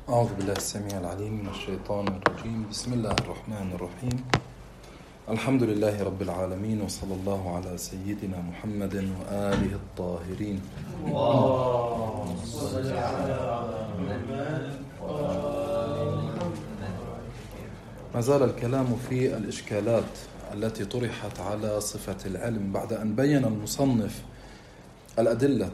أعوذ بالله السميع العليم من الشيطان الرجيم. بسم الله الرحمن الرحيم. الحمد لله رب العالمين، وصلى الله على سيدنا محمد وآله الطاهرين. اللهم صل على محمد. ما زال الكلام في الإشكالات التي طرحت على صفة العلم بعد أن بين المصنف الأدلة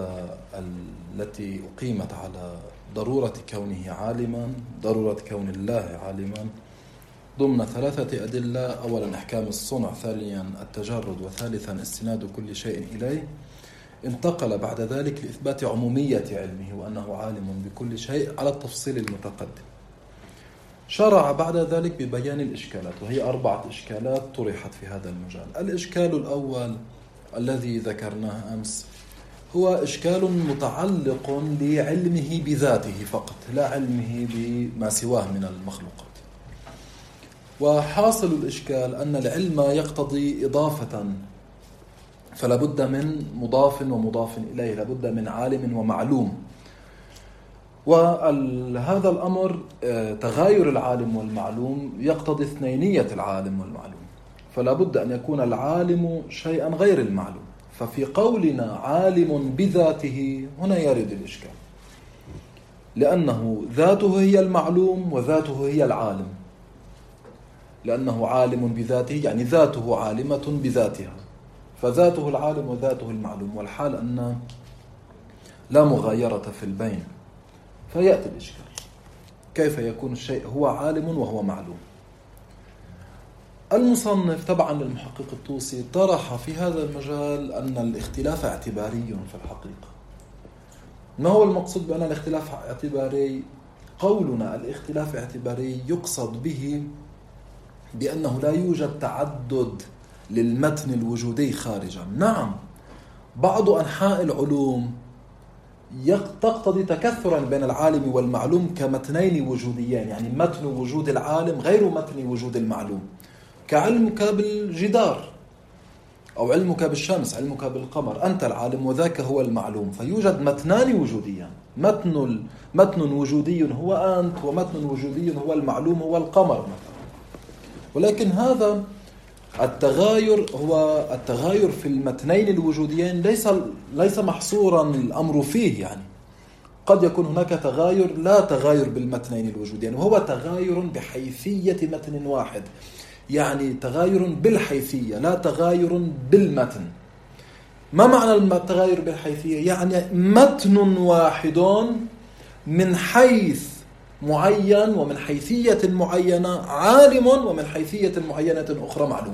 التي أقيمت على ضرورة كونه عالما، ضرورة كون الله عالما ضمن ثلاثة أدلة: أولا أحكام الصنع، ثانيا التجرد، وثالثا استناد كل شيء إليه. انتقل بعد ذلك لإثبات عمومية علمه وأنه عالم بكل شيء على التفصيل المتقدم. شرع بعد ذلك ببيان الإشكالات، وهي 4 إشكالات طرحت في هذا المجال. الإشكال الأول الذي ذكرناه أمس هو إشكال متعلق بعلمه بذاته فقط، لا علمه بما سواه من المخلوقات. وحاصل الإشكال أن العلم يقتضي إضافة، فلا بد من مضاف ومضاف إليه، لا بد من عالم ومعلوم. وهذا الأمر تغاير العالم والمعلوم يقتضي اثنينية العالم والمعلوم، فلا بد أن يكون العالم شيئا غير المعلوم. ففي قولنا عالم بذاته هنا يرد الإشكال، لأنه ذاته هي المعلوم وذاته هي العالم. لأنه عالم بذاته يعني ذاته عالمة بذاتها، فذاته العالم وذاته المعلوم، والحال أن لا مغايرة في البين. فيأتي الإشكال: كيف يكون الشيء هو عالم وهو معلوم؟ المصنف طبعا المحقق الطوسي طرح في هذا المجال أن الاختلاف اعتباري في الحقيقة. ما هو المقصود بأن الاختلاف اعتباري؟ قولنا الاختلاف اعتباري يقصد به بأنه لا يوجد تعدد للمتن الوجودي خارجا. نعم، بعض أنحاء العلوم تقتضي تكثرا بين العالم والمعلوم كمتنين وجوديين، يعني متن وجود العالم غير متن وجود المعلوم، كعلمك بالجدار أو علمك بالشمس، علمك بالقمر. أنت العالم وذاك هو المعلوم، فيوجد متنان وجوديان، متن وجودي هو أنت، ومتن وجودي هو المعلوم هو القمر مثلا. ولكن هذا التغاير هو التغاير في المتنين الوجوديين، ليس محصورا الأمر فيه. يعني قد يكون هناك تغاير لا تغاير بالمتنين الوجوديين، وهو تغاير بحيثية متن واحد، يعني تغاير بالحيثية لا تغاير بالمتن. ما معنى التغاير بالحيثية؟ يعني متن واحد من حيث معين ومن حيثية معينة عالم، ومن حيثية معينة أخرى معلوم.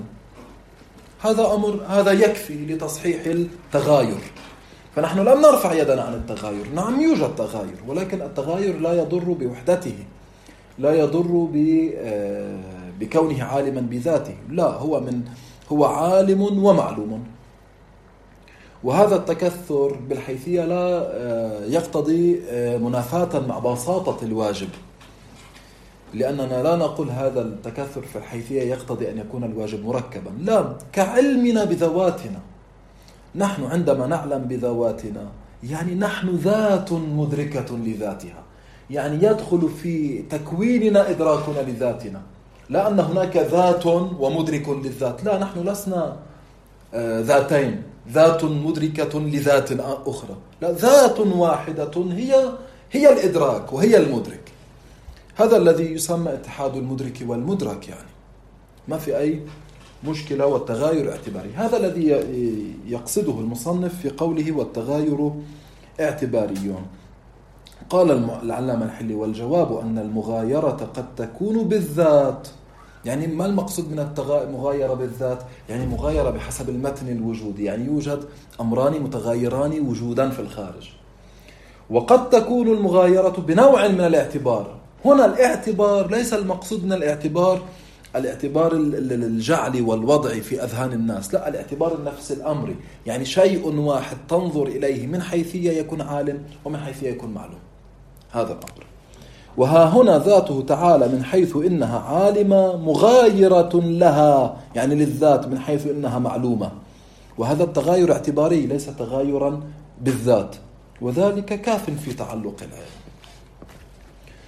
هذا يكفي لتصحيح التغاير. فنحن لم نرفع يدنا عن التغاير. نعم يوجد تغاير، ولكن التغاير لا يضر بوحدته، لا يضر بكونه عالما بذاته، لا، هو عالم ومعلوم. وهذا التكثر بالحيثية لا يقتضي منافاة مع بساطة الواجب، لأننا لا نقول هذا التكثر في الحيثية يقتضي أن يكون الواجب مركبا، لا، كعلمنا بذواتنا. نحن عندما نعلم بذواتنا يعني نحن ذات مدركة لذاتها، يعني يدخل في تكويننا إدراكنا لذاتنا، لا أن هناك ذات ومدرك للذات، لا، نحن لسنا ذاتين، ذات مدركة لذات أخرى، لا، ذات واحدة هي الإدراك وهي المدرك. هذا الذي يسمى اتحاد المدرك والمدرك، يعني ما في أي مشكلة. والتغاير اعتباري، هذا الذي يقصده المصنف في قوله والتغاير اعتباري. قال العلامة الحلي: والجواب أن المغايرة قد تكون بالذات. يعني ما المقصود من المغايرة بالذات؟ يعني مغايرة بحسب المتن الوجودي، يعني يوجد أمران متغايران وجودا في الخارج. وقد تكون المغايرة بنوع من الاعتبار. هنا الاعتبار ليس المقصود من الاعتبار الجعلي والوضعي في أذهان الناس، لا، الاعتبار النفس الأمري، يعني شيء واحد تنظر إليه من حيثية يكون عالم ومن حيثية يكون معلوم. هذا الأمر. وها هنا ذاته تعالى من حيث إنها عالمة مغايرة لها، يعني للذات، من حيث إنها معلومة. وهذا التغاير اعتباري ليس تغايرا بالذات، وذلك كاف في تعلق العلم.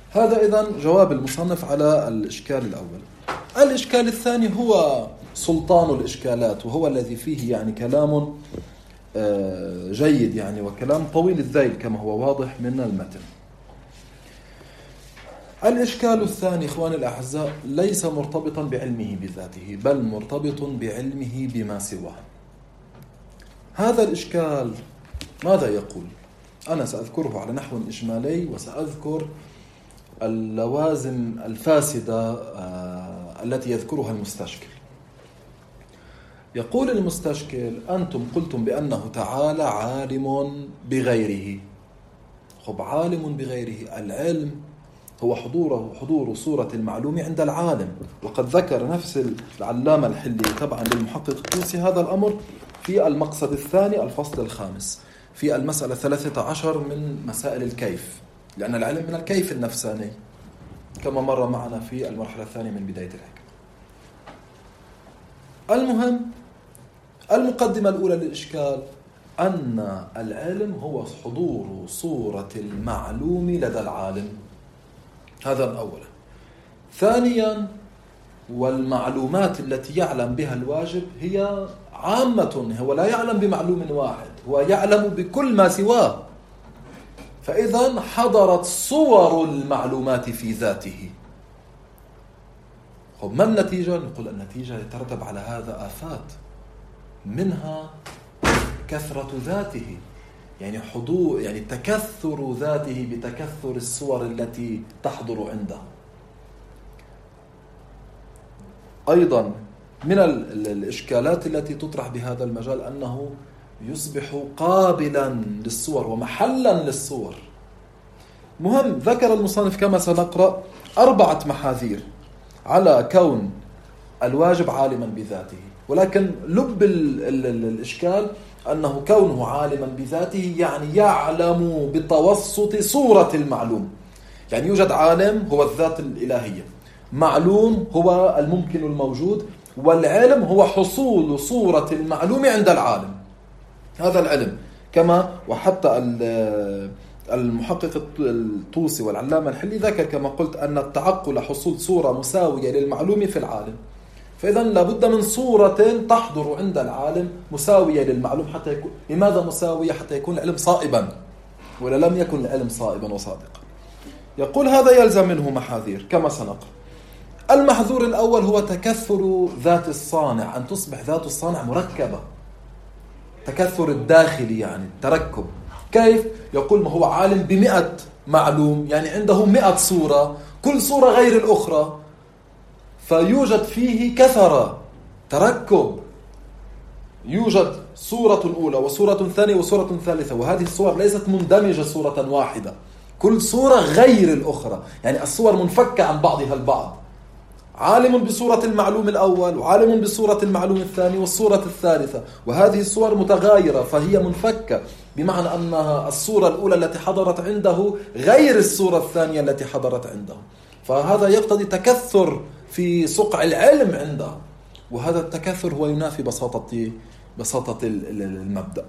هذا إذن جواب المصنف على الإشكال الأول. الإشكال الثاني هو سلطان الإشكالات، وهو الذي فيه يعني كلام جيد يعني وكلام طويل الذيل كما هو واضح من المتن. الإشكال الثاني إخواني الأعزاء ليس مرتبطا بعلمه بذاته، بل مرتبط بعلمه بما سواه. هذا الإشكال ماذا يقول؟ أنا سأذكره على نحو إجمالي، وسأذكر اللوازم الفاسدة التي يذكرها المستشكل. يقول المستشكل: أنتم قلتم بأنه تعالى عالم بغيره. خب، عالم بغيره، العلم هو حضور صورة المعلوم عند العالم، وقد ذكر نفس العلامة الحلي تبعا للمحقق الطوسي هذا الأمر في المقصد الثاني الفصل الخامس في المسألة 13 من مسائل الكيف، لأن العلم من الكيف النفساني كما مر معنا في المرحلة الثانية من بداية الحكم. المهم، المقدمة الأولى للإشكال أن العلم هو حضور صورة المعلوم لدى العالم، هذا أولا. ثانيا، والمعلومات التي يعلم بها الواجب هي عامة، هو لا يعلم بمعلوم واحد، هو يعلم بكل ما سواه، فإذا حضرت صور المعلومات في ذاته. طب ما النتيجة؟ نقول النتيجة يترتب على هذا آفات، منها كثرة ذاته، يعني حضور، يعني تكثر ذاته بتكثر الصور التي تحضر عنده. أيضا من الإشكالات التي تطرح بهذا المجال أنه يصبح قابلا للصور ومحلا للصور. مهم، ذكر المصنف كما سنقرأ 4 محاذير على كون الواجب عالما بذاته، ولكن لب الإشكال أنه كونه عالما بذاته يعني يعلم بتوسط صورة المعلوم. يعني يوجد عالم هو الذات الإلهية، معلوم هو الممكن الموجود، والعلم هو حصول صورة المعلوم عند العالم. هذا العلم كما وحتى المحقق الطوسي والعلامة الحلي ذكر كما قلت أن التعقل حصول صورة مساوية للمعلوم في العالم، فإذا لابد من صورة تحضر عند العالم مساوية للمعلوم حتى يكون. لماذا مساوية؟ حتى يكون العلم صائبا، ولا لم يكن العلم صائبا وصادقا. يقول هذا يلزم منه محاذير كما سنقرأ. المحذور الأول هو تكثر ذات الصانع، أن تصبح ذات الصانع مركبة، تكثر الداخلي يعني تركب. كيف؟ يقول ما هو عالم ب100 معلوم، يعني عنده 100 صورة، كل صورة غير الأخرى، فيوجد فيه كثرة تركب، يوجد صورة أولى وصورة ثانية وصورة ثالثة، وهذه الصور ليست مندمجة صورة واحدة، كل صورة غير الأخرى، يعني الصور منفكة عن بعضها البعض. عالم بصورة المعلوم الأول، وعالم بصورة المعلوم الثاني والصورة الثالثة، وهذه الصور متغايرة فهي منفكة، بمعنى أنها الصورة الأولى التي حضرت عنده غير الصورة الثانية التي حضرت عنده، فهذا يقتضي تكثر في صقع العلم عنده، وهذا التكثر هو ينافي بساطة المبدأ.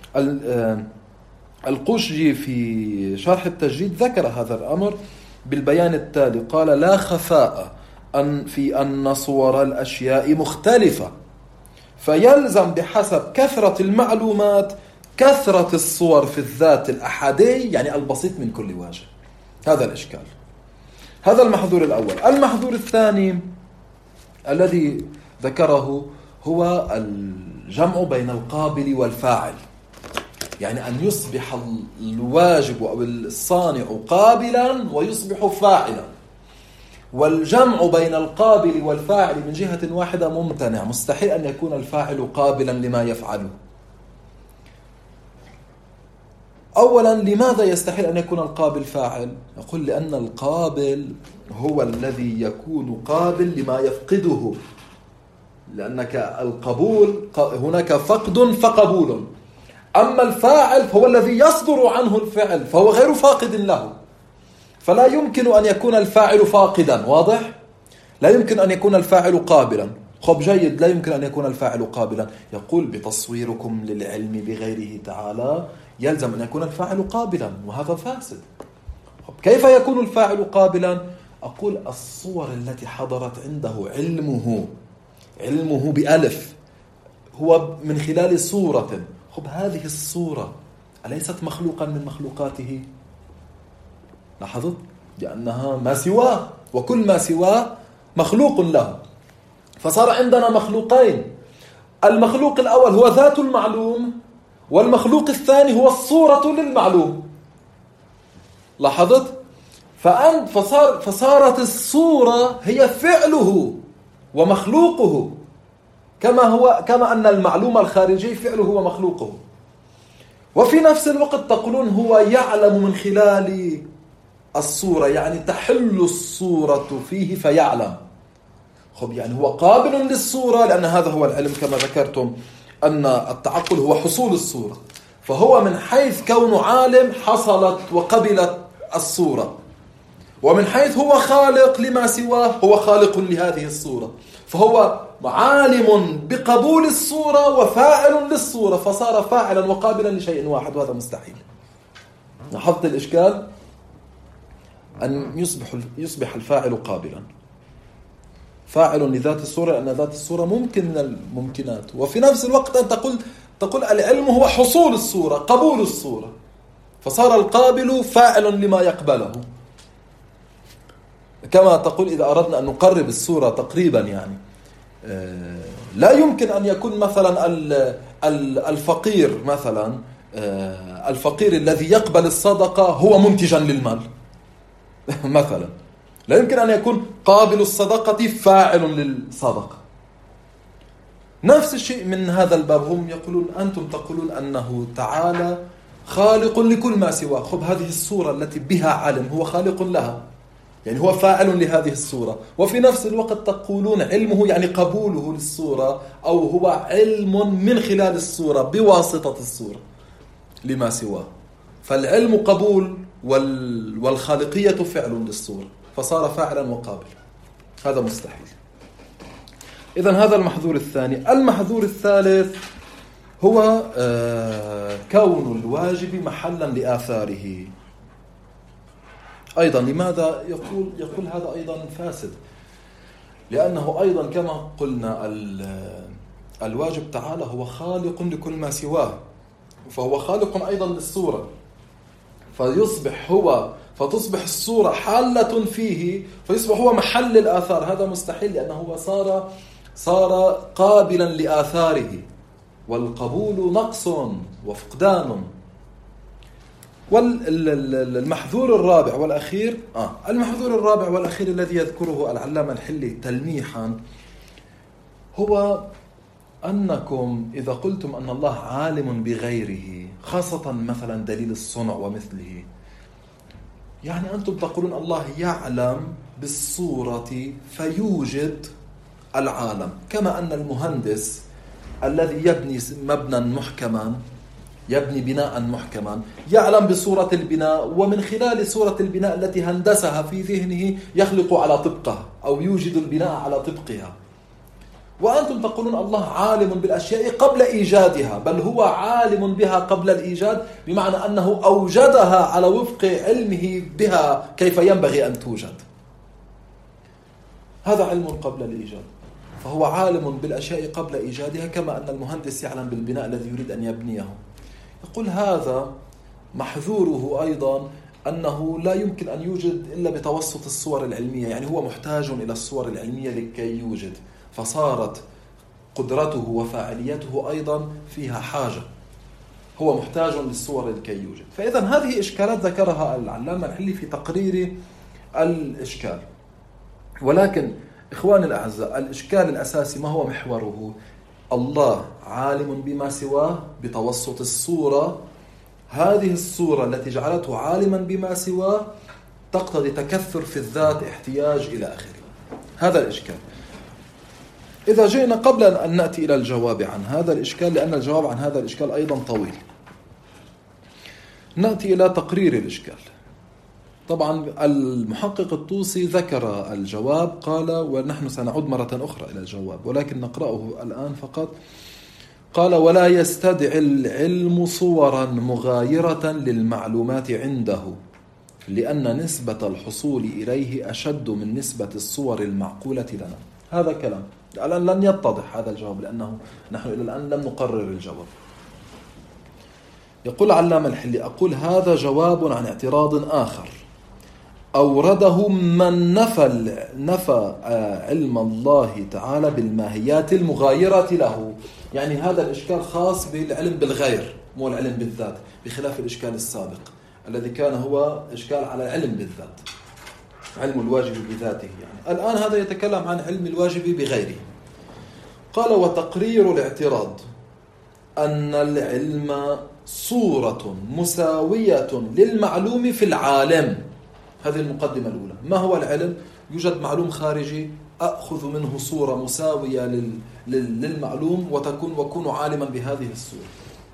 القشجي في شرح التجريد ذكر هذا الأمر بالبيان التالي، قال: لا خفاء في أن صور الأشياء مختلفة، فيلزم بحسب كثرة المعلومات كثرة الصور في الذات الأحادي، يعني البسيط من كل وجه. هذا الإشكال، هذا المحذور الأول. المحذور الثاني الذي ذكره هو الجمع بين القابل والفاعل، يعني أن يصبح الواجب أو الصانع قابلا ويصبح فاعلا، والجمع بين القابل والفاعل من جهة واحدة ممتنع، مستحيل أن يكون الفاعل قابلا لما يفعله. أولا، لماذا يستحيل أن يكون القابل فاعل؟ يقول لأن القابل هو الذي يكون قابل لما يفقده، لأنك القبول هناك فقد فقبول، أما الفاعل فهو الذي يصدر عنه الفعل فهو غير فاقد له، فلا يمكن أن يكون الفاعل فاقدا. واضح؟ لا يمكن أن يكون الفاعل قابلا. خب جيد، لا يمكن أن يكون الفاعل قابلا. يقول: بتصويركم للعلم بغيره تعالى يلزم أن يكون الفاعل قابلا، وهذا فاسد. كيف يكون الفاعل قابلا؟ أقول الصور التي حضرت عنده علمه بألف، هو من خلال صورة. هذه الصورة أليست مخلوقا من مخلوقاته؟ لاحظت؟ لأنها ما سواه، وكل ما سواه مخلوق له. فصار عندنا مخلوقين، المخلوق الأول هو ذات المعلوم، والمخلوق الثاني هو الصورة للمعلوم. لاحظت؟ فصارت الصورة هي فعله ومخلوقه، كما أن المعلوم الخارجي فعله ومخلوقه. وفي نفس الوقت تقولون هو يعلم من خلال الصورة، يعني تحل الصورة فيه فيعلم. يعني هو قابل للصورة، لأن هذا هو العلم كما ذكرتم، أن التعقل هو حصول الصورة. فهو من حيث كونه عالم حصلت وقبلت الصورة، ومن حيث هو خالق لما سواه هو خالق لهذه الصورة. فهو عالم بقبول الصورة وفاعل للصورة، فصار فاعلا وقابلا لشيء واحد، وهذا مستحيل. لاحظت الإشكال؟ أن يصبح الفاعل قابلا، فاعل لذات الصورة، لأن ذات الصورة ممكن من الممكنات. وفي نفس الوقت أن تقول العلم هو حصول الصورة، قبول الصورة، فصار القابل فاعل لما يقبله. كما تقول إذا أردنا أن نقرب الصورة تقريبا، يعني لا يمكن أن يكون مثلا الفقير مثلا الفقير الذي يقبل الصدقة هو منتجا للمال مثلا، لا يمكن أن يكون قابل الصدقة فاعل للصدقة. نفس الشيء من هذا الباب، هم يقولون أنتم تقولون أنه تعالى خالق لكل ما سواه. هذه الصورة التي بها علم هو خالق لها، يعني هو فاعل لهذه الصورة. وفي نفس الوقت تقولون علمه يعني قبوله للصورة، أو هو علم من خلال الصورة بواسطة الصورة لما سواه. فالعلم قبول والخالقية فعل للصورة، فصار فاعلا وقابل. هذا مستحيل. إذن هذا المحظور الثاني. المحظور الثالث هو كون الواجب محلا لآثاره. أيضا لماذا يقول هذا أيضا فاسد؟ لأنه أيضا كما قلنا الواجب تعالى هو خالق لكل ما سواه، فهو خالق أيضا للصورة، فتصبح الصورة حالة فيه، فيصبح هو محل الآثار. هذا مستحيل، لأنه هو صار قابلا لآثاره، والقبول نقص وفقدان. والمحظور الرابع والأخير المحظور الرابع والأخير الذي يذكره العلامة الحلي تلميحا هو أنكم إذا قلتم أن الله عالم بغيره، خاصة مثلا دليل الصنع ومثله، يعني أنتم تقولون الله يعلم بالصورة فيوجد العالم، كما أن المهندس الذي يبني مبنى محكما، يبني بناء محكما، يعلم بصورة البناء، ومن خلال صورة البناء التي هندسها في ذهنه يخلق على طبقها أو يوجد البناء على طبقها. وأنتم تقولون الله عالم بالأشياء قبل إيجادها، بل هو عالم بها قبل الإيجاد، بمعنى أنه أوجدها على وفق علمه بها كيف ينبغي أن توجد. هذا علم قبل الإيجاد، فهو عالم بالأشياء قبل إيجادها، كما أن المهندس يعلم بالبناء الذي يريد أن يبنيه. يقول هذا محذوره أيضا أنه لا يمكن أن يوجد إلا بتوسط الصور العلمية، يعني هو محتاج إلى الصور العلمية لكي يوجد، فصارت قدرته وفاعليته أيضا فيها حاجة، هو محتاج للصور لكي يوجد. فإذا هذه إشكالات ذكرها العلامة الحلي في تقرير الإشكال. ولكن إخواني الأعزاء، الإشكال الأساسي ما هو محوره؟ الله عالم بما سواه بتوسط الصورة، هذه الصورة التي جعلته عالما بما سواه تقتضي تكثر في الذات، احتياج إلى آخره. هذا الإشكال. إذا جئنا قبل أن نأتي إلى الجواب عن هذا الإشكال، لأن الجواب عن هذا الإشكال أيضا طويل، نأتي إلى تقرير الإشكال. طبعا المحقق الطوسي ذكر الجواب، قال ونحن سنعود مرة أخرى إلى الجواب، ولكن نقرأه الآن فقط. قال ولا يستدعي العلم صورا مغايرة للمعلومات عنده لأن نسبة الحصول إليه أشد من نسبة الصور المعقولة لنا. هذا كلام الآن لن يتضح هذا الجواب، لأنه نحن إلى الآن لم نقرر الجواب. يقول علامة الحلي: أقول هذا جواب عن اعتراض آخر أورده من نفى علم الله تعالى بالماهيات المغايرة له. يعني هذا الإشكال خاص بالعلم بالغير، مو العلم بالذات، بخلاف الإشكال السابق الذي كان هو إشكال على العلم بالذات، علم الواجب بذاته. يعني الآن هذا يتكلم عن علم الواجب بغيره. قال: وتقرير الاعتراض أن العلم صورة مساوية للمعلوم في العالم. هذه المقدمة الأولى. ما هو العلم؟ يوجد معلوم خارجي أخذ منه صورة مساوية للمعلوم وكون عالما بهذه الصورة.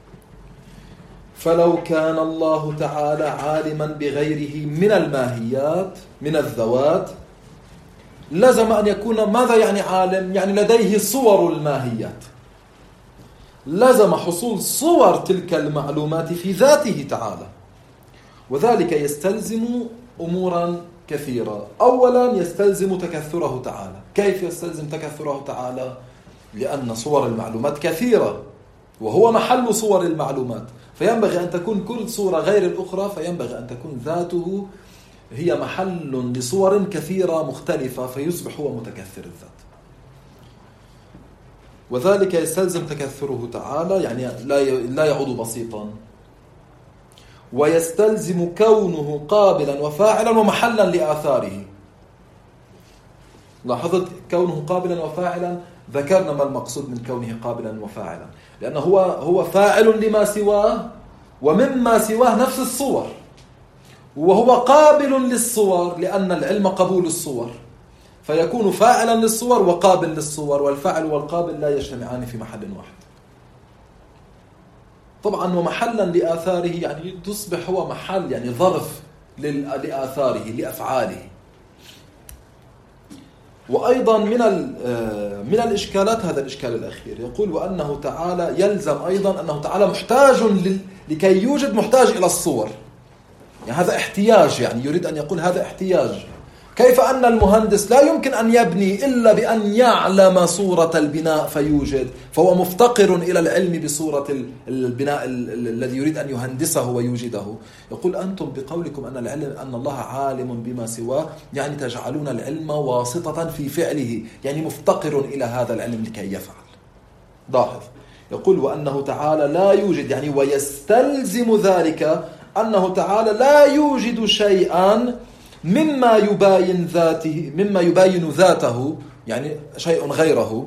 فلو كان الله تعالى عالما بغيره من الماهيات من الذوات لزم أن يكون ماذا يعني عالم؟ يعني لديه صور الماهيات، لزم حصول صور تلك المعلومات في ذاته تعالى، وذلك يستلزم أمورا كثيرة. أولا يستلزم تكثره تعالى. كيف يستلزم تكثره تعالى؟ لأن صور المعلومات كثيرة وهو محل صور المعلومات، فينبغي أن تكون كل صورة غير الأخرى، فينبغي أن تكون ذاته هي محل لصور كثيرة مختلفة، فيصبح هو متكثر الذات. وذلك يستلزم تكثره تعالى، يعني لا يعود بسيطا. ويستلزم كونه قابلا وفاعلا ومحلا لآثاره. لاحظت كونه قابلا وفاعلا، ذكرنا ما المقصود من كونه قابلا وفاعلا، لأنه هو فاعل لما سواه، ومما سواه نفس الصور، وهو قابل للصور لأن العلم قبول الصور، فيكون فاعلا للصور وقابل للصور، والفاعل والقابل لا يجتمعان في محل واحد. طبعا ومحلا لآثاره يعني تصبح هو محل، يعني ظرف لآثاره لأفعاله. وأيضا من الإشكالات هذا الإشكال الأخير، يقول: وأنه تعالى يلزم أيضا أنه تعالى محتاج لكي يوجد محتاج إلى الصور. يعني هذا احتياج، يعني يريد أن يقول هذا احتياج. كيف أن المهندس لا يمكن أن يبني إلا بأن يعلم صورة البناء فيوجد، فهو مفتقر إلى العلم بصورة البناء الذي يريد أن يهندسه ويوجده. يقول: أنتم بقولكم أن الله عالم بما سواه، يعني تجعلون العلم واسطة في فعله، يعني مفتقر إلى هذا العلم لكي يفعل. لاحظ، يقول: وأنه تعالى لا يوجد، يعني ويستلزم ذلك أنه تعالى لا يوجد شيئا مما يباين ذاته، يعني شيء غيره،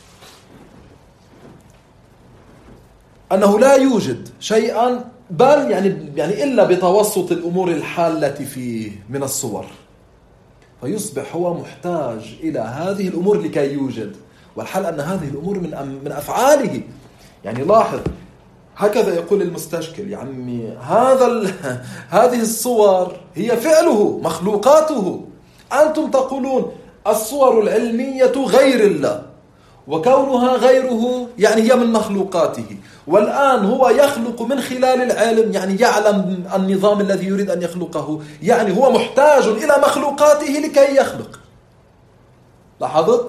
أنه لا يوجد شيئا بل يعني إلا بتوسط الأمور الحالة فيه من الصور، فيصبح هو محتاج إلى هذه الأمور لكي يوجد، والحال أن هذه الأمور من أفعاله. يعني لاحظ، هكذا يقول المستشكل: يا عمي هذه الصور هي فعله مخلوقاته، أنتم تقولون الصور العلمية غير الله، وكونها غيره يعني هي من مخلوقاته، والآن هو يخلق من خلال العلم، يعني يعلم النظام الذي يريد أن يخلقه، يعني هو محتاج إلى مخلوقاته لكي يخلق. لاحظت؟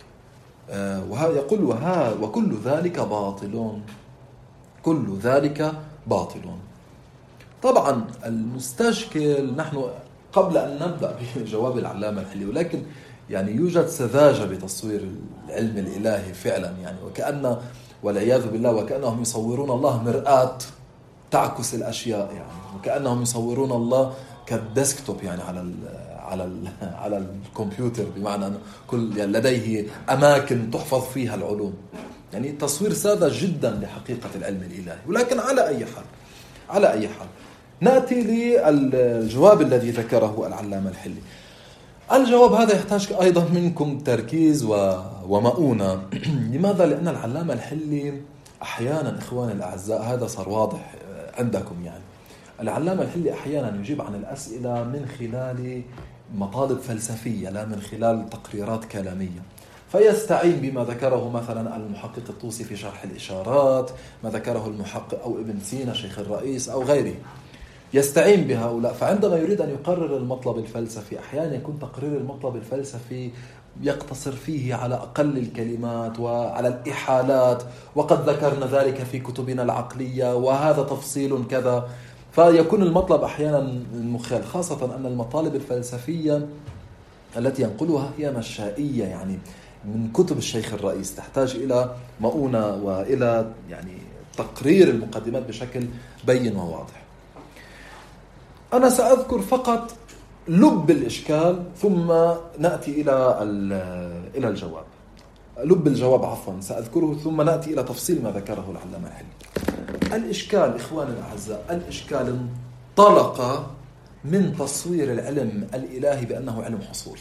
يقول: وكل ذلك باطل، كل ذلك باطل. طبعا المستشكل، نحن قبل أن نبدأ بجواب العلامة الحلي، ولكن يعني يوجد سذاجة بتصوير العلم الإلهي فعلا، يعني وكأن والعياذ بالله وكأنهم يصورون الله مرآة تعكس الأشياء، يعني وكأنهم يصورون الله كالديسكتوب، يعني على الكمبيوتر، بمعنى أن كل يعني لديه أماكن تحفظ فيها العلوم. يعني تصوير ساذج جدا لحقيقة العلم الإلهي. ولكن على أي حال نأتي للجواب الذي ذكره العلامة الحلي. الجواب هذا يحتاج أيضا منكم تركيز ومؤونة. لماذا؟ لأن العلامة الحلي أحيانا، إخواني الأعزاء، هذا صار واضح عندكم، يعني العلامة الحلي أحيانا يجيب عن الأسئلة من خلال مطالب فلسفية لا من خلال تقريرات كلامية، فيستعين بما ذكره مثلا المحقق الطوسي في شرح الإشارات، ما ذكره المحقق أو ابن سينا شيخ الرئيس أو غيره، يستعين بهؤلاء. فعندما يريد أن يقرر المطلب الفلسفي أحيانا يكون تقرير المطلب الفلسفي يقتصر فيه على أقل الكلمات وعلى الإحالات، وقد ذكرنا ذلك في كتبنا العقلية وهذا تفصيل كذا، فيكون المطلب أحيانا مخل، خاصة أن المطالب الفلسفية التي ينقلها هي مشائية، يعني من كتب الشيخ الرئيس، تحتاج إلى مؤونة وإلى يعني تقرير المقدمات بشكل بين وواضح. أنا سأذكر فقط لب الإشكال ثم نأتي إلى الجواب. لب الجواب عفوا سأذكره ثم نأتي إلى تفصيل ما ذكره العلامة الحلي. الإشكال إخواني الأعزاء، الإشكال انطلق من تصوير العلم الإلهي بأنه علم حصولي.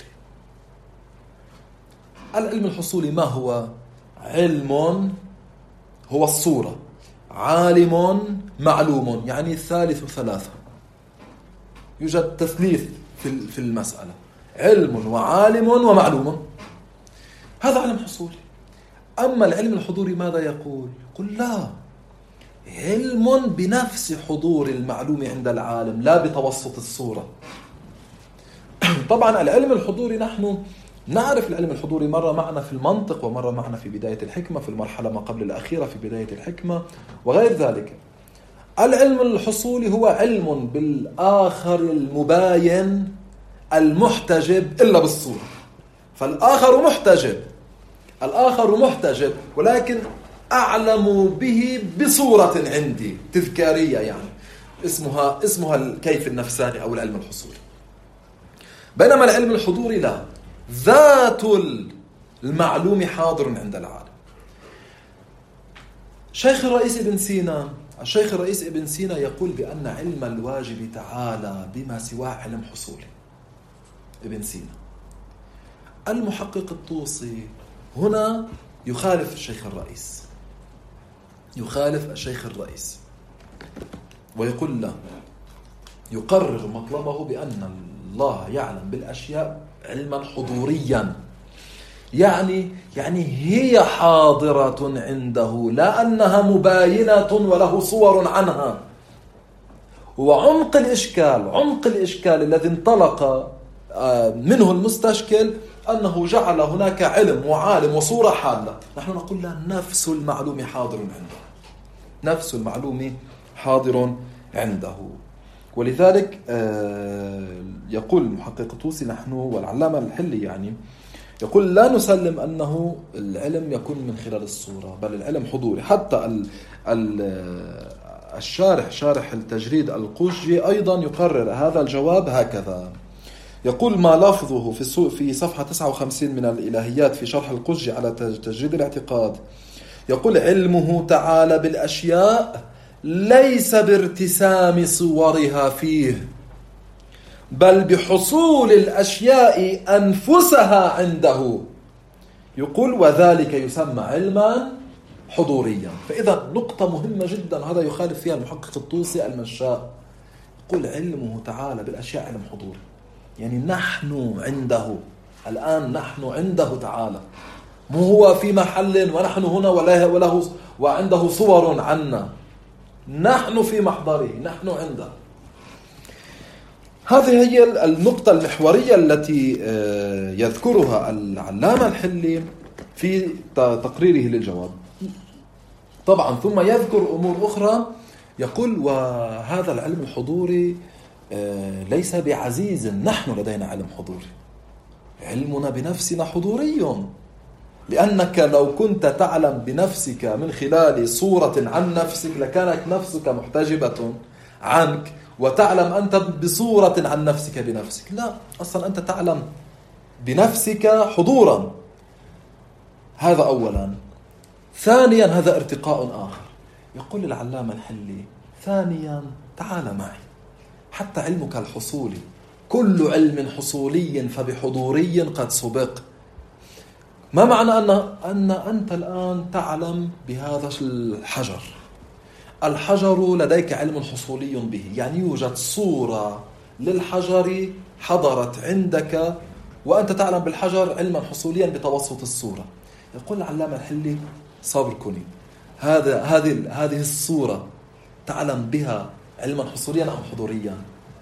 العلم الحصولي ما هو؟ علم هو الصورة، عالم معلوم، يعني الثالث ثلاثة، يوجد تثليث في المسألة، علم وعالم ومعلوم، هذا علم حصولي. أما العلم الحضوري ماذا يقول؟ يقول لا، علم بنفس حضور المعلوم عند العالم لا بتوسط الصورة. طبعا العلم الحضوري نحن نعرف العلم الحضوري مرة معنا في المنطق ومرة معنا في بداية الحكمة، في المرحلة ما قبل الأخيرة في بداية الحكمة وغير ذلك. العلم الحصولي هو علم بالآخر المباين المحتجب إلا بالصورة. فالآخر محتجب، الآخر محتجب ولكن أعلم به بصورة عندي تذكارية، يعني اسمها الكيف النفساني أو العلم الحصولي. بينما العلم الحضوري لا، ذات المعلوم حاضر عند العالم. الشيخ الرئيس ابن سينا يقول بأن علم الواجب تعالى بما سواه علم حصولي. ابن سينا. المحقق الطوسي هنا يخالف الشيخ الرئيس ويقول لا، يقرر مطلبه بأن الله يعلم بالأشياء علما حضوريا، يعني هي حاضرة عنده لا أنها مباينة وله صور عنها. وعمق الإشكال الذي انطلق منه المستشكل أنه جعل هناك علم وعالم وصورة حالة. نحن نقول لا، نفس المعلوم حاضر عنده. ولذلك يقول المحقق الطوسي نحن والعلامة الحلي يعني يقول لا نسلم أنه العلم يكون من خلال الصورة، بل العلم حضوري. حتى شارح التجريد القشجي أيضا يقرر هذا الجواب هكذا. يقول ما لفظه في صفحة 59 من الإلهيات في شرح القشجي على تجريد الاعتقاد، يقول علمه تعالى بالأشياء ليس بارتسام صورها فيه، بل بحصول الأشياء أنفسها عنده. يقول وذلك يسمى علما حضوريا. فإذا نقطة مهمة جدا هذا يخالف فيها المحقق الطوسي المشاء. يقول علمه تعالى بالأشياء علم حضوري، يعني نحن عنده الآن، نحن عنده تعالى، مو هو في محل ونحن هنا وله وعنده صور عنا، نحن في محضره، نحن عنده. هذه هي النقطة المحورية التي يذكرها العلامة الحلي في تقريره للجواب. طبعا ثم يذكر أمور أخرى، يقول وهذا العلم الحضوري ليس بعزيز، نحن لدينا علم حضوري، علمنا بنفسنا حضوري، لأنك لو كنت تعلم بنفسك من خلال صورة عن نفسك لكانت نفسك محتجبة عنك وتعلم أنت بصورة عن نفسك بنفسك. لا، أصلا أنت تعلم بنفسك حضورا. هذا أولا. ثانيا هذا ارتقاء آخر. يقول العلامة الحلي ثانيا تعال معي، حتى علمك الحصولي كل علم حصولي فبحضوري قد سبق. ما معنى أن أنت الآن تعلم بهذا الحجر لديك علم حصولي به، يعني يوجد صورة للحجر حضرت عندك وأنت تعلم بالحجر علما حصوليا بتوسط الصورة. يقول العلامة الحلي صبركني، هذه الصورة تعلم بها علما حصوليا أم حضوريا؟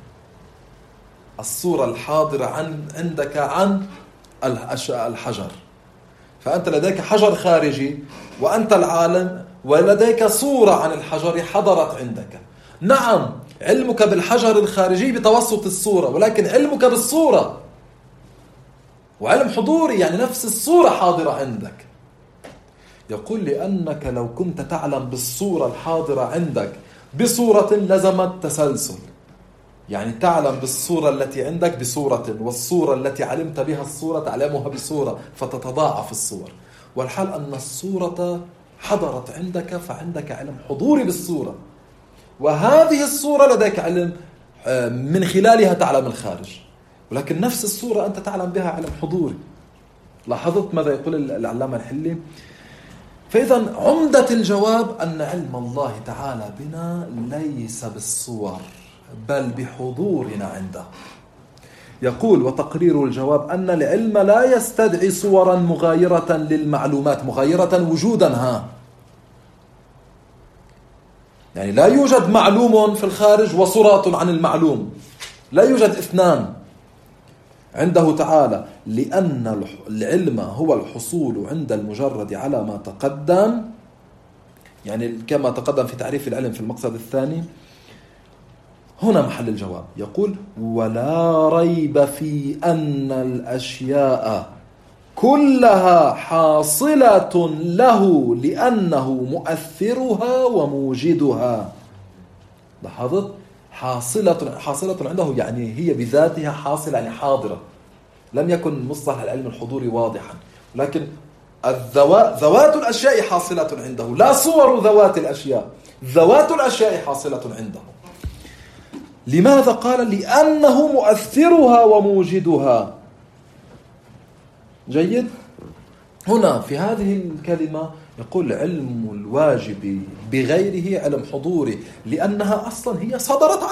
الصورة الحاضرة عندك عن الحجر، فأنت لديك حجر خارجي وأنت العالم، ولديك صورة عن الحجر حضرت عندك. نعم، علمك بالحجر الخارجي بتوسط الصورة، ولكن علمك بالصورة وعلم حضوري، يعني نفس الصورة حاضرة عندك. يقول لأنك لو كنت تعلم بالصورة الحاضرة عندك بصورة لزمت تسلسل، يعني تعلم بالصورة التي عندك بصورة، والصورة التي علمت بها الصورة تعلمها بصورة، فتتضاعف الصور. والحال أن الصورة حضرت عندك، فعندك علم حضوري بالصورة، وهذه الصورة لديك علم من خلالها تعلم الخارج، ولكن نفس الصورة أنت تعلم بها علم حضوري. لاحظت ماذا يقول العلامة الحلي؟ فإذا عمدة الجواب أن علم الله تعالى بنا ليس بالصور بل بحضورنا عنده. يقول: وتقرير الجواب أن العلم لا يستدعي صورا مغايرة للمعلومات، مغايرة وجودا، يعني لا يوجد معلوم في الخارج وصورة عن المعلوم، لا يوجد اثنان عنده تعالى، لأن العلم هو الحصول عند المجرد على ما تقدم، يعني كما تقدم في تعريف العلم في المقصد الثاني. هنا محل الجواب. يقول: ولا ريب في أن الأشياء كلها حاصلة له لأنه مؤثرها وموجدها. لاحظت؟ حاصلة عنده، يعني هي بذاتها حاصلة، يعني حاضرة. لم يكن مصطلح العلم الحضوري واضحا، لكن ذوات الأشياء حاصلة عنده، لا صور ذوات الأشياء، ذوات الأشياء حاصلة عنده. لماذا؟ قال: لأنه مؤثرها وموجدها. جيد؟ هنا في هذه الكلمة يقول: علم الواجب بغيره علم حضوري، لأنها أصلا هي صدرت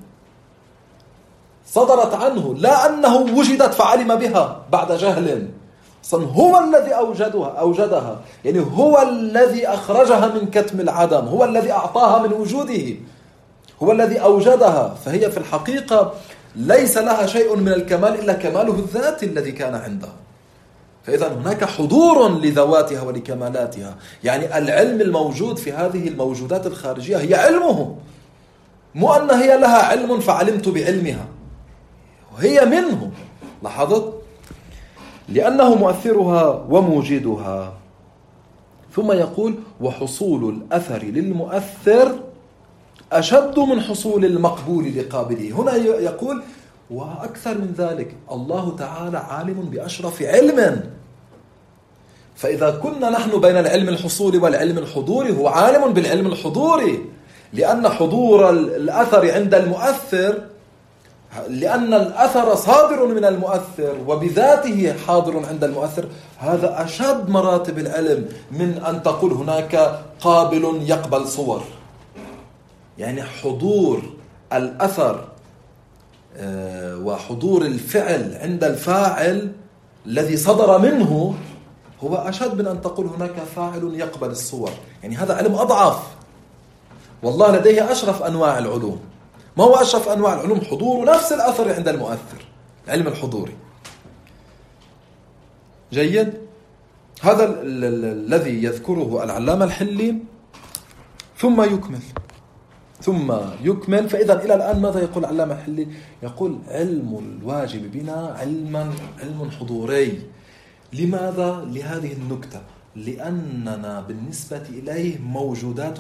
عنه، لا أنه وجدت فعلم بها بعد جهل. أصلا هو الذي أوجدها، يعني هو الذي أخرجها من كتم العدم، هو الذي أعطاها من وجوده، هو الذي أوجدها. فهي في الحقيقة ليس لها شيء من الكمال إلا كماله الذاتي الذي كان عنده. فإذا هناك حضور لذواتها ولكمالاتها، يعني العلم الموجود في هذه الموجودات الخارجية هي علمه، مو أن هي لها علم فعلمت بعلمها، وهي منه. لاحظت؟ لأنه مؤثرها وموجدها. ثم يقول: وحصول الأثر للمؤثر أشد من حصول المقبول لقابله. هنا يقول: وأكثر من ذلك، الله تعالى عالم بأشرف علم. فإذا كنا نحن بين العلم الحصولي والعلم الحضوري، هو عالم بالعلم الحضوري، لأن حضور الأثر عند المؤثر، لأن الأثر صادر من المؤثر وبذاته حاضر عند المؤثر، هذا أشد مراتب العلم من أن تقول هناك قابل يقبل صور. يعني حضور الأثر وحضور الفعل عند الفاعل الذي صدر منه هو أشد من أن تقول هناك فاعل يقبل الصور. يعني هذا علم أضعف، والله لديه أشرف أنواع العلوم. ما هو أشرف أنواع العلوم؟ حضور نفس الأثر عند المؤثر، العلم الحضوري. جيد؟ هذا الذي يذكره العلامة الحلي ثم يكمل. فإذا إلى الآن ماذا يقول العلامة الحلي؟ يقول: علم الواجب بنا علم حضوري. لماذا؟ لهذه النكتة: لأننا بالنسبة إليه موجودات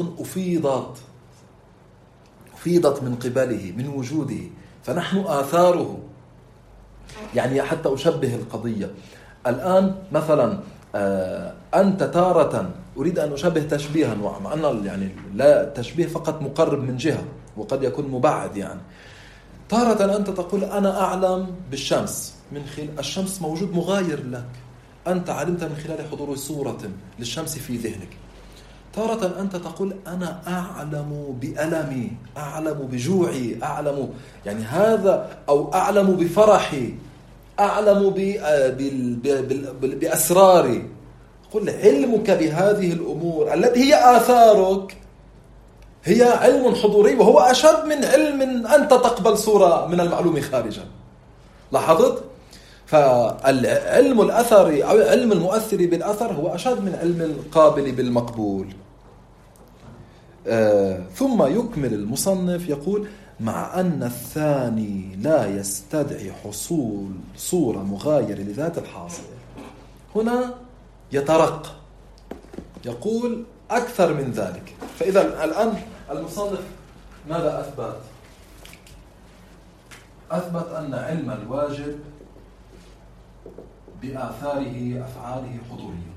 أفيضت من قبله، من وجوده، فنحن آثاره. يعني حتى أشبه القضية الآن، مثلا أنت تارة، أريد أن أشبه تشبيها، مع أن يعني لا تشبيه فقط مقرب من جهة وقد يكون مبعد. يعني تارة أنت تقول: أنا أعلم بالشمس، من خلال الشمس موجود مغاير لك، أنت علمت من خلال حضور صورة للشمس في ذهنك. تارة أنت تقول: أنا أعلم بألمي، أعلم بجوعي، أعلم يعني هذا، أو أعلم بفرحي، أعلم بأسراري. قل: علمك بهذه الأمور التي هي آثارك هي علم حضوري، وهو أشد من علم أنت تقبل صورة من المعلوم خارجا. لاحظت؟ فالعلم الأثري أو علم المؤثر بالأثر هو أشد من علم القابل بالمقبول. ثم يكمل المصنف يقول: مع أن الثاني لا يستدعي حصول صورة مغايرة لذات الحاصل. هنا يترقى يقول أكثر من ذلك. فإذا الآن المصنف ماذا أثبت؟ أثبت أن علم الواجب بآثاره أفعاله حضورية،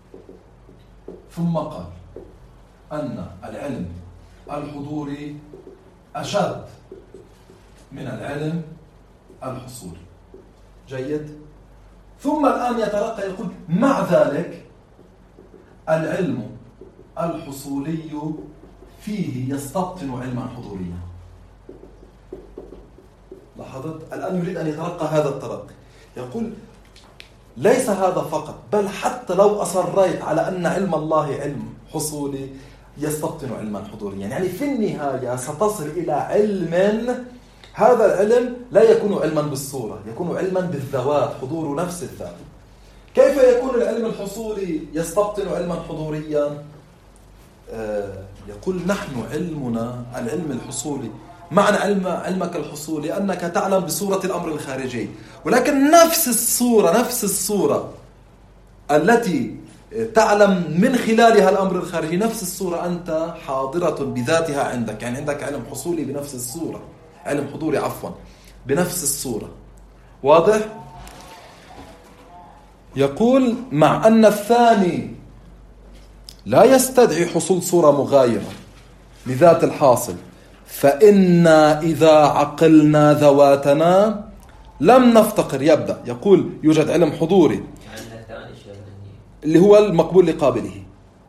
ثم قال أن العلم الحضوري أشد من العلم الحصولي. جيد. ثم الآن يترقى يقول: مع ذلك العلم الحصولي فيه يستبطن علما حضوريا. لاحظت؟ الآن يريد أن يترقى هذا الترقي، يقول: ليس هذا فقط، بل حتى لو أصريت على أن علم الله علم حصولي يستبطن علما حضوريا، يعني في النهاية ستصل إلى علم، هذا العلم لا يكون علما بالصورة، يكون علما بالذوات، حضور نفس الذات. كيف يكون العلم الحصولي يستبطن علما حضوريا؟ يقول: نحن علمنا العلم الحصولي، معنى علمك الحصولي أنك تعلم بصورة الأمر الخارجي، ولكن نفس الصورة التي تعلم من خلالها الأمر الخارجي، نفس الصورة أنت حاضرة بذاتها عندك، يعني عندك علم حصولي بنفس الصورة، علم حضوري عفوا بنفس الصورة. واضح؟ يقول: مع أن الثاني لا يستدعي حصول صورة مغايرة لذات الحاصل، فإنا إذا عقلنا ذواتنا لم نفتقر. يبدأ يقول: يوجد علم حضوري اللي هو المقبول لقابله.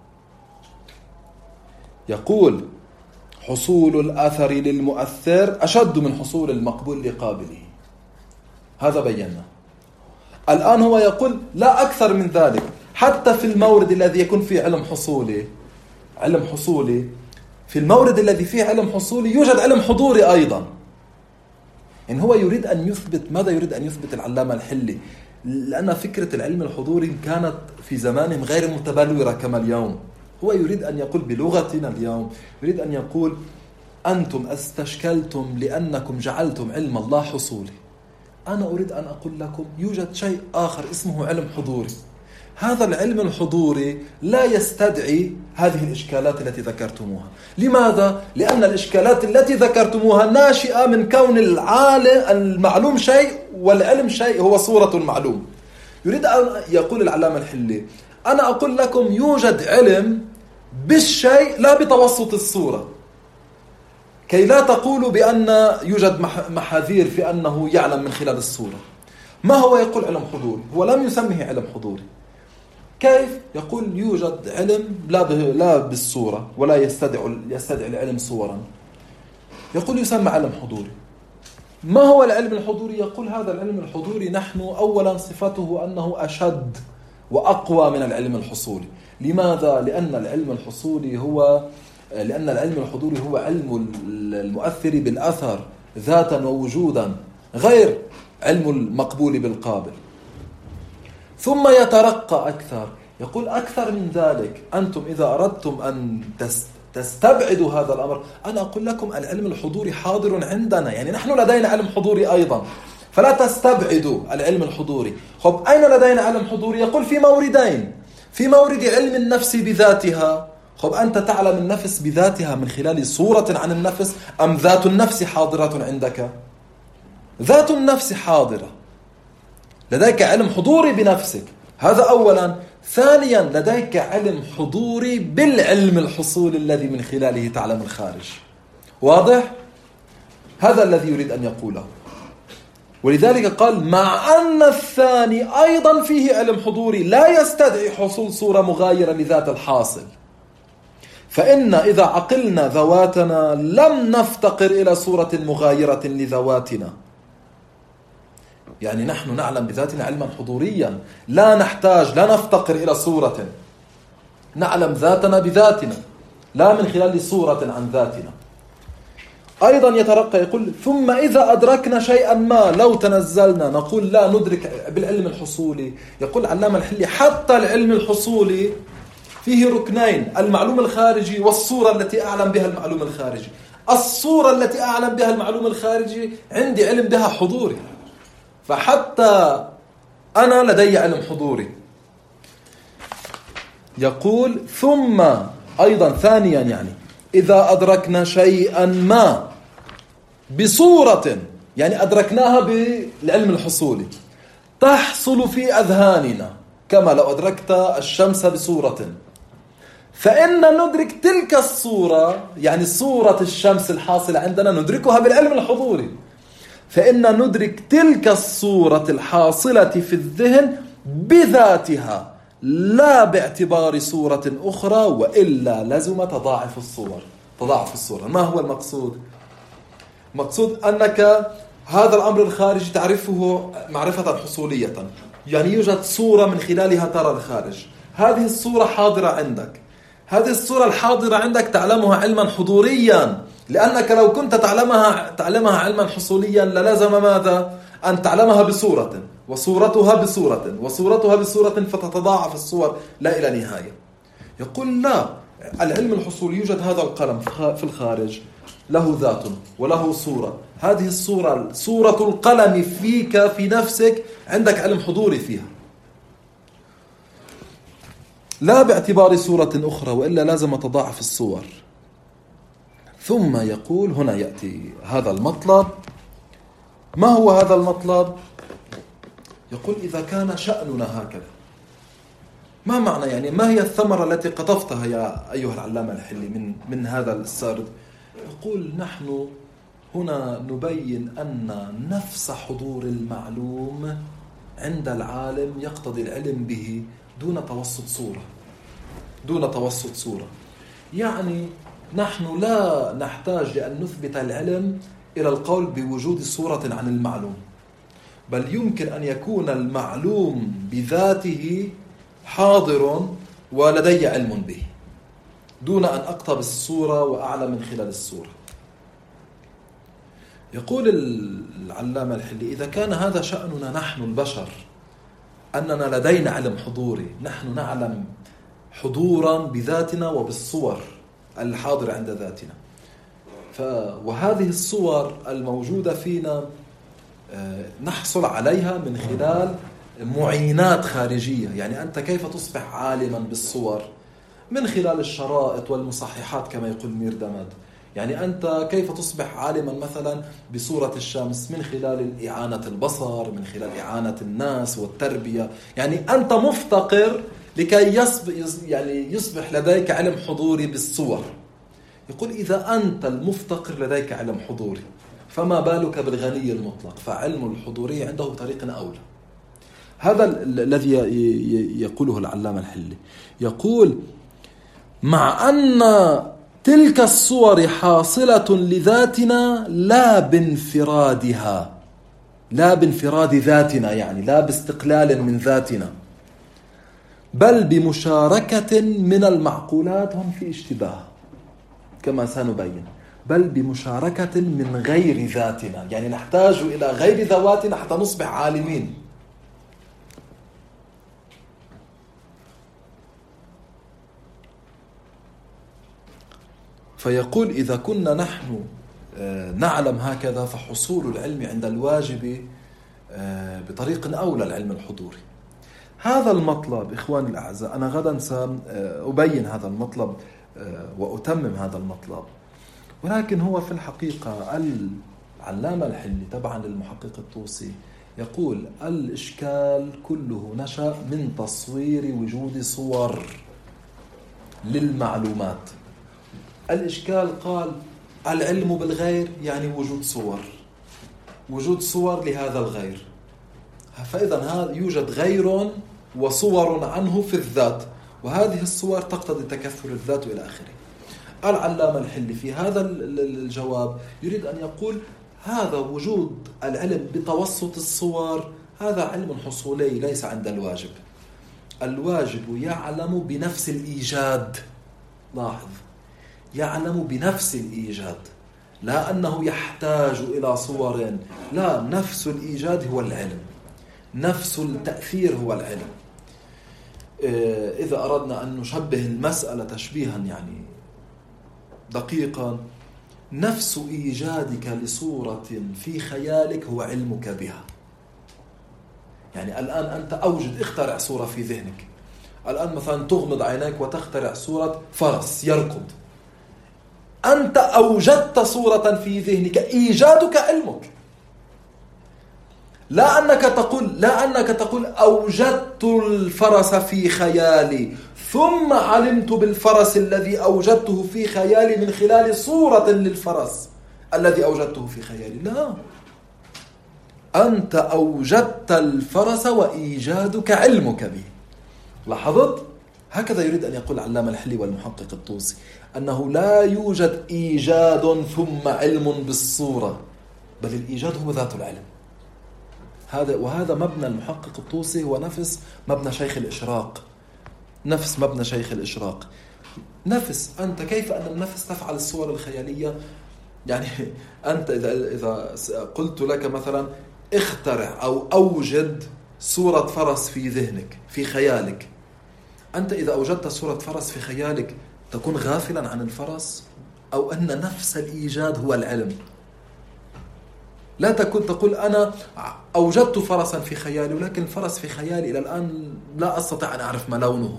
يقول: حصول الأثر للمؤثر أشد من حصول المقبول لقابله. هذا بينا. الآن هو يقول: لا أكثر من ذلك، حتى في المورد الذي يكون فيه علم حصولي، في المورد الذي فيه علم حصولي يوجد علم حضوري أيضا. إن هو يريد أن يثبت ماذا يريد أن يثبت العلامة الحلي؟ لأن فكرة العلم الحضوري كانت في زمانهم غير متبلورة كما اليوم. هو يريد أن يقول بلغتنا اليوم، يريد أن يقول: أنتم استشكلتم لأنكم جعلتم علم الله حصولي. أنا أريد أن أقول لكم يوجد شيء آخر اسمه علم حضوري. هذا العلم الحضوري لا يستدعي هذه الإشكالات التي ذكرتموها. لماذا؟ لأن الإشكالات التي ذكرتموها ناشئة من كون المعلوم شيء والعلم شيء، هو صورة المعلوم. يريد أن يقول العلامة الحلي: أنا أقول لكم يوجد علم بالشيء لا بتوسط الصورة، كي لا تقولوا بأن يوجد محاذير في أنه يعلم من خلال الصورة. ما هو يقول علم حضوري؟ هو لم يسميه علم حضوري. كيف؟ يقول يوجد علم لا بالصورة ولا يستدعي العلم صورا، يقول يسمى علم حضوري. ما هو العلم الحضوري؟ يقول هذا العلم الحضوري نحن أولا صفته أنه أشد وأقوى من العلم الحصولي. لماذا؟ لأن العلم الحضوري هو علم المؤثر بالأثر ذاتا ووجودا، غير علم المقبول بالقابل. ثم يترقى أكثر، يقول أكثر من ذلك: أنتم إذا أردتم أن تستبعدوا هذا الأمر، أنا أقول لكم العلم الحضوري حاضر عندنا، يعني نحن لدينا علم حضوري أيضا، فلا تستبعدوا العلم الحضوري. خب أين لدينا علم حضوري؟ يقول في موردين: في مورد علم النفس بذاتها. خب أنت تعلم النفس بذاتها من خلال صورة عن النفس، أم ذات النفس حاضرة عندك؟ ذات النفس حاضرة، لديك علم حضوري بنفسك، هذا أولا. ثانيا لديك علم حضوري بالعلم الحصول الذي من خلاله تعلم الخارج. واضح؟ هذا الذي يريد أن يقوله. ولذلك قال: مع أن الثاني أيضا فيه علم حضوري لا يستدعي حصول صورة مغايرة لذات الحاصل، فإن إذا عقلنا ذواتنا لم نفتقر إلى صورة مغايرة لذواتنا. يعني نحن نعلم بذاتنا علما حضوريا، لا نفتقر إلى صورة، نعلم ذاتنا بذاتنا. لا من خلال صورة عن ذاتنا. أيضا يترقى يقول ثم إذا أدركنا شيئا ما لو تنزلنا نقول لا ندرك بالعلم الحصولي. يقول علامة الحلي حتى العلم الحصولي فيه ركنين: المعلوم الخارجي والصورة التي أعلم بها المعلوم الخارجي. الصورة التي أعلم بها المعلوم الخارجي عندي علم بها حضوري، فحتى أنا لدي علم حضوري. يقول ثم أيضا ثانيا يعني إذا أدركنا شيئا ما بصورة، يعني أدركناها بالعلم الحصولي، تحصل في أذهاننا كما لو أدركت الشمس بصورة، فإن ندرك تلك الصورة، يعني صورة الشمس الحاصلة عندنا ندركها بالعلم الحضوري، فإن ندرك تلك الصورة الحاصلة في الذهن بذاتها لا باعتبار صورة أخرى، وإلا لزم تضاعف الصورة. ما هو المقصود؟ مقصود أنك هذا الأمر الخارجي تعرفه معرفة حصولية، يعني يوجد صورة من خلالها ترى الخارج. هذه الصورة حاضرة عندك، هذه الصورة الحاضرة عندك تعلمها علما حضوريا، لأنك لو كنت تعلمها علما حصوليا للازم ماذا؟ أن تعلمها بصورة، وصورتها بصورة، وصورتها بصورة، فتتضاعف الصور لا إلى نهاية. يقول لا، العلم الحصولي يوجد هذا القلم في الخارج له ذات وله صورة، هذه الصورة صورة القلم فيك في نفسك عندك علم حضوري فيها، لا باعتبار صورة أخرى، وإلا لازم تضاعف الصور. ثم يقول هنا يأتي هذا المطلب. ما هو هذا المطلب؟ يقول إذا كان شأننا هكذا، ما معنى يعني ما هي الثمرة التي قطفتها يا أيها العلامة الحلي من هذا السرد؟ يقول نحن هنا نبين أن نفس حضور المعلوم عند العالم يقتضي العلم به دون توسط صورة. يعني نحن لا نحتاج لأن نثبت العلم إلى القول بوجود صورة عن المعلوم، بل يمكن أن يكون المعلوم بذاته حاضر ولدي علم به دون أن أقتبس الصورة وأعلم من خلال الصورة. يقول العلامة الحلي إذا كان هذا شأننا نحن البشر، أننا لدينا علم حضوري، نحن نعلم حضورا بذاتنا وبالصور الحاضرة عند ذاتنا، وهذه الصور الموجودة فينا نحصل عليها من خلال معينات خارجية. يعني أنت كيف تصبح عالما بالصور؟ من خلال الشرائط والمصححات كما يقول ميردماد. يعني أنت كيف تصبح عالما مثلا بصورة الشمس؟ من خلال إعانة البصر، من خلال إعانة الناس والتربية. يعني أنت مفتقر لكي يصبح لديك علم حضوري بالصور. يقول إذا أنت المفتقر لديك علم حضوري، فما بالك بالغني المطلق؟ فعلم الحضوري عنده بطريق أولى. هذا الذي يقوله العلامة الحلي. يقول مع أن تلك الصور حاصلة لذاتنا لا بانفراد ذاتنا، يعني لا باستقلال من ذاتنا، بل بمشاركة من المعقولات. هم في اشتباه كما سنبين، بل بمشاركة من غير ذاتنا، يعني نحتاج إلى غير ذواتنا حتى نصبح عالمين. فيقول إذا كنا نحن نعلم هكذا، فحصول العلم عند الواجب بطريق أولى العلم الحضوري. هذا المطلب إخواني الأعزاء، أنا غدا سأبين هذا المطلب وأتمم هذا المطلب، ولكن هو في الحقيقة العلامة الحلي طبعا للمحقق الطوسي يقول الإشكال كله نشأ من تصوير وجود صور للمعلومات. الإشكال قال العلم بالغير يعني وجود صور لهذا الغير، فإذا يوجد غير وصور عنه في الذات، وهذه الصور تقتضي تكثر الذات إلى آخره. العلامة الحلي في هذا الجواب يريد أن يقول هذا وجود العلم بتوسط الصور هذا علم حصولي ليس عند الواجب. الواجب يعلم بنفس الإيجاد. لاحظ، يعلم بنفس الإيجاد، لا أنه يحتاج إلى صور، لا، نفس الإيجاد هو العلم، نفس التأثير هو العلم. إذا أردنا أن نشبه المسألة تشبيها يعني دقيقا، نفس إيجادك لصورة في خيالك هو علمك بها. يعني الآن أنت اخترع صورة في ذهنك. الآن مثلا تغمض عينيك وتخترع صورة فرس يركض. أنت أوجدت صورة في ذهنك، إيجادك علمك. لا أنك تقول أوجدت الفرس في خيالي ثم علمت بالفرس الذي أوجدته في خيالي من خلال صورة للفرس الذي أوجدته في خيالي. لا، أنت أوجدت الفرس وإيجادك علمك به. لاحظت؟ هكذا يريد أن يقول العلامة الحلي والمحقق الطوسي، أنه لا يوجد إيجاد ثم علم بالصورة، بل الإيجاد هو ذات العلم. وهذا مبنى المحقق الطوسي، هو نفس مبنى شيخ الإشراق، نفس مبنى شيخ الإشراق. أنت كيف أن النفس تفعل الصور الخيالية؟ يعني أنت إذا قلت لك مثلا اخترع أو أوجد صورة فرس في ذهنك في خيالك، أنت إذا أوجدت صورة فرس في خيالك تكون غافلا عن الفرس، أو أن نفس الإيجاد هو العلم؟ لا تقول أنا أوجدت فرسا في خيالي، ولكن الفرس في خيالي إلى الآن لا أستطيع أن أعرف ما لونه.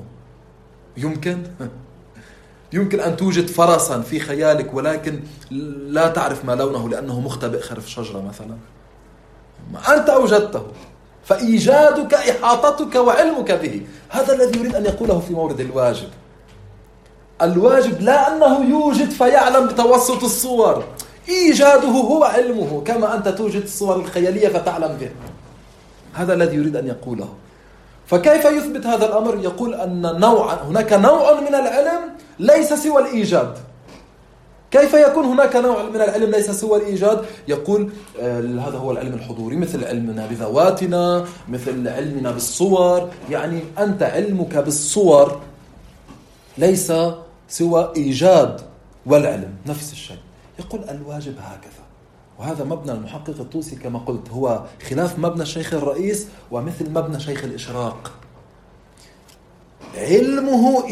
يمكن أن توجد فرسا في خيالك ولكن لا تعرف ما لونه لأنه مختبئ خلف شجرة مثلا. أنت أوجدته، فإيجادك إحاطتك وعلمك به. هذا الذي يريد أن يقوله في مورد الواجب. الواجب لا أنه يوجد فيعلم بتوسط الصور، إيجاده هو علمه، كما أنت توجد الصور الخيالية فتعلم به. هذا الذي يريد أن يقوله. فكيف يثبت هذا الأمر؟ يقول أن هناك نوع من العلم ليس سوى الإيجاد. كيف يكون هناك نوع من العلم ليس سوى الإيجاد؟ يقول هذا هو العلم الحضوري، مثل علمنا بذواتنا، مثل علمنا بالصور. يعني أنت علمك بالصور ليس سوى إيجاد والعلم نفس الشيء. يقول الواجب هكذا. وهذا مبنى المحقق الطوسي كما قلت، هو خلاف مبنى الشيخ الرئيس ومثل مبنى شيخ الإشراق. علمه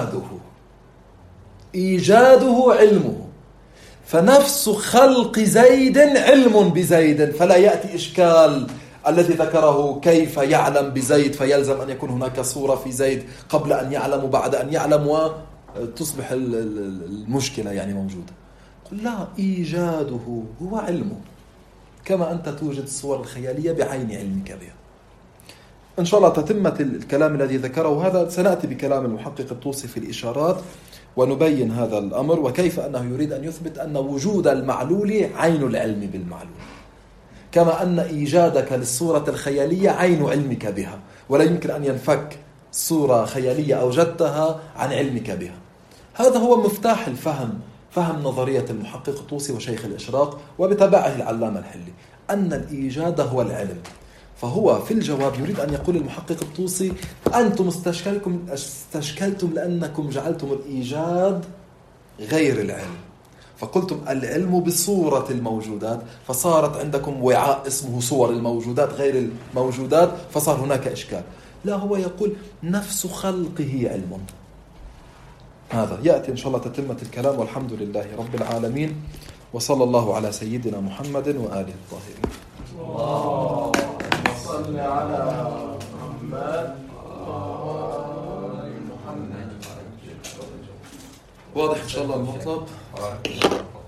إيجاده علمه. فنفس خلق زيد علم بزيد، فلا يأتي إشكال الذي ذكره كيف يعلم بزيد فيلزم أن يكون هناك صورة في زيد قبل أن يعلم وبعد أن يعلم وتصبح المشكلة يعني موجودة. قل لا، إيجاده هو علمه، كما أنت توجد الصور الخيالية بعين علمك بها. إن شاء الله تتمة الكلام الذي ذكره هذا سنأتي بكلام المحقق الطوسي في الإشارات ونبين هذا الأمر، وكيف أنه يريد أن يثبت أن وجود المعلول عين العلم بالمعلول، كما أن إيجادك للصورة الخيالية عين علمك بها، ولا يمكن أن ينفك صورة خيالية أوجدتها عن علمك بها. هذا هو مفتاح الفهم، فهم نظرية المحقق الطوسي وشيخ الإشراق وبتبعه العلامة الحلي، أن الإيجاد هو العلم. فهو في الجواب يريد أن يقول المحقق الطوسي أنتم استشكلتم لأنكم جعلتم الإيجاد غير العلم، فقلتم العلم بصورة الموجودات، فصارت عندكم وعاء اسمه صور الموجودات غير الموجودات، فصار هناك إشكال. لا، هو يقول نفس خلقه علم. هذا يأتي إن شاء الله تتمة الكلام، والحمد لله رب العالمين، وصلى الله على سيدنا محمد وآله الطاهرين. اللهم صل على محمد وآل محمد. واضح إن شاء الله المطلب.